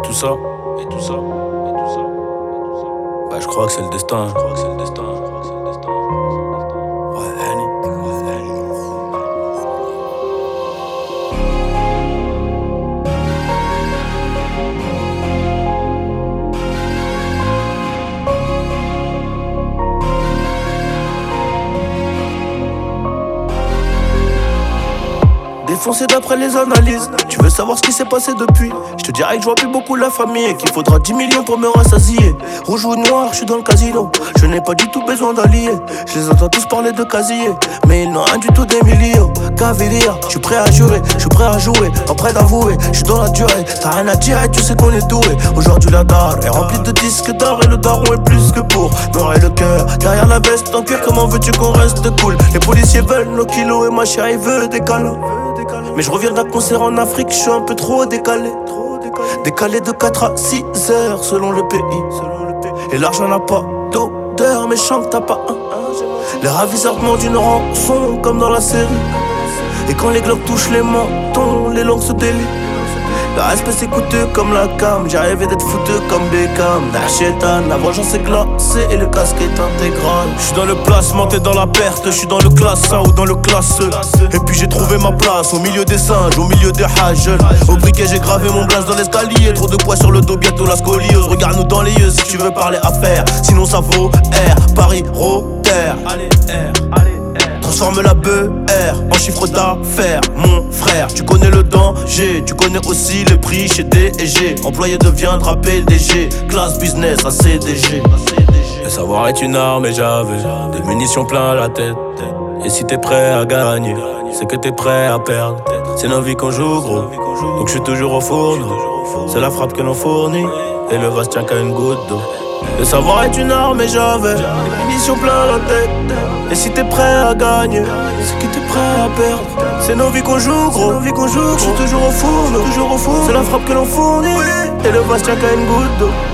tout ça, et tout ça, et tout ça, et tout ça. Bah je crois que c'est le destin, je crois que c'est le destin, je crois que c'est le destin. Ouais, Annie. Défoncé d'après les analyses. Tu veux savoir ce qui s'est passé depuis? Je te dirais que je vois plus beaucoup la famille et qu'il faudra 10 millions pour me rassasier. Rouge ou noir, je suis dans le casino. Je n'ai pas du tout besoin d'alliés. Je les entends tous parler de casier, mais ils n'ont rien du tout d'Emilio. Cavalier, je suis prêt à jurer, je suis prêt à jouer, pas prêt d'avouer. Je suis dans la durée, t'as rien à dire et tu sais qu'on est doué. Aujourd'hui la dalle est remplie de disques d'or et le daron est plus que pour noir et le cœur. Derrière la veste en cuir, comment veux-tu qu'on reste cool? Les policiers veulent nos kilos et ma chérie veut des câlins. Mais je reviens d'un concert en Afrique, je suis un peu trop décalé. Décalé de 4 à 6 heures selon le pays. Et l'argent n'a pas d'odeur, mais chante t'as pas un. Les ravisseurs demandent une rançon comme dans la série. Et quand les globes touchent les mentons, les langues se délient. Le respect c'est coûteux comme la cam. J'ai rêvé d'être foutu comme Beckham. Nachétan, la vengeance est glacée et le casque est intégral. J'suis dans le placement, t'es dans la perte. J'suis dans le classe 1 ou dans le classe E. Et puis j'ai trouvé ma place au milieu des singes, au milieu des hajjels. Au briquet j'ai gravé mon blaze dans l'escalier. Trop de poids sur le dos, bientôt la scoliose. Regarde-nous dans les yeux si tu veux parler affaires. Sinon ça vaut R, Paris, Rotter. Allez R, allez. Transforme la BR en chiffre d'affaires, mon frère. Tu connais le danger, tu connais aussi le prix chez D&G. Employé deviendra PDG, classe business à CDG. Le savoir est une arme et j'avais des munitions plein la tête. Et si t'es prêt à gagner, c'est que t'es prêt à perdre. C'est nos vies qu'on joue gros, donc je suis toujours au fourneau. C'est la frappe que l'on fournit, et le vase tient qu'à une goutte d'eau. Le savoir est une arme et j'avais des munitions plein la tête. Et si t'es prêt à gagner, c'est que t'es prêt à perdre. C'est nos vies qu'on joue gros, je suis toujours au four, c'est la frappe que l'on fournit, et le vase tient qu'à une goutte d'eau.